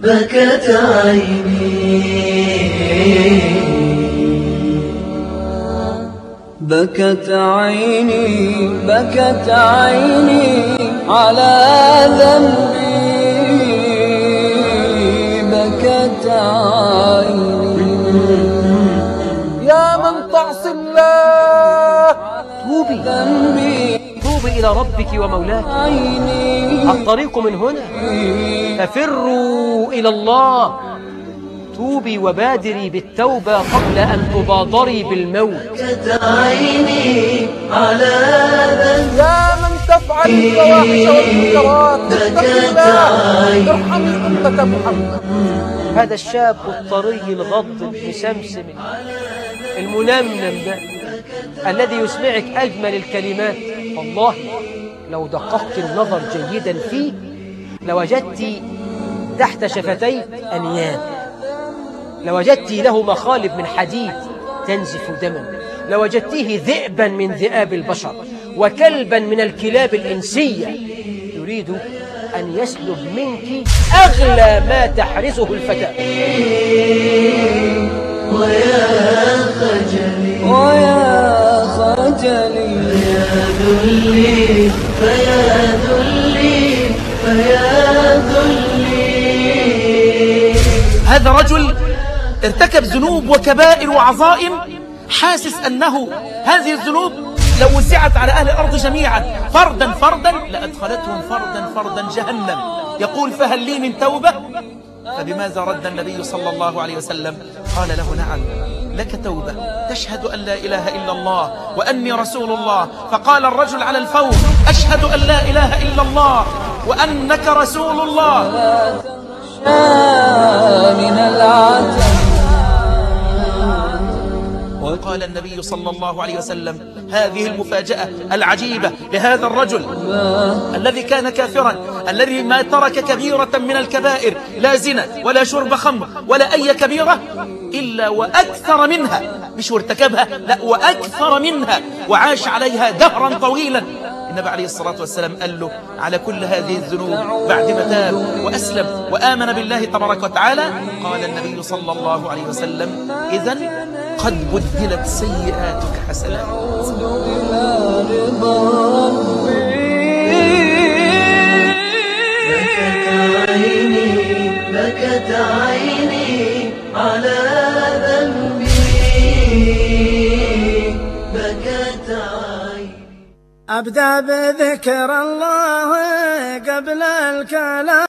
بكت عيني بكت عيني بكت عيني على ذنبي بكت عيني يا من تعصي الله توبي إلى ربك ومولاك. الطريق من هنا، ففروا إلى الله. توبي وبادري بالتوبة قبل أن تبادري بالموت. بكت عيني على ذنبي يا من تفعل الفواحش والمنكرات اتق الله، ارحمي أمة محمد. هذا الشاب الطري الغض المسمسم المنمنم ده الذي يسمعك أجمل الكلمات، والله لو دققت النظر جيدا فيه لوجدت تحت شفتيه أنياب، لوجدت له مخالب من حديد تنزف دما، لوجدته ذئبا من ذئاب البشر وكلبا من الكلاب الإنسية، يريد أن يسلب منك أغلى ما تحرسه الفتاة. ويا خجلي ويا خجلي فيا ذلي فيا ذلي فيا ذلي. هذا رجل ارتكب ذنوب وكبائر وعظائم، حاسس أنه هذه الذنوب لو وزعت على أهل الأرض جميعا فردا فردا لأدخلتهم فردا فردا جهنم. يقول فهل لي من توبة؟ فبماذا رد النبي صلى الله عليه وسلم؟ قال له نعم لك توبة، تشهد أن لا إله إلا الله وأني رسول الله. فقال الرجل على الفور أشهد أن لا إله إلا الله وأنك رسول الله. من العتب وقال النبي صلى الله عليه وسلم هذه المفاجأة العجيبة لهذا الرجل الذي كان كافرا، الذي ما ترك كبيرة من الكبائر، لا زنا ولا شرب خمر ولا أي كبيرة إلا وأكثر منها، مش ارتكبها لا وأكثر منها، وعاش عليها دهرا طويلا. النبي عليه الصلاة والسلام قال له على كل هذه الذنوب بعد ما تاب وأسلم وآمن بالله تبارك وتعالى، قال النبي صلى الله عليه وسلم إذن قد بدلت سيئاتك حسنات. بكت عيني على ذنبي بكت عيني. أبدأ بذكر الله قبل الكلام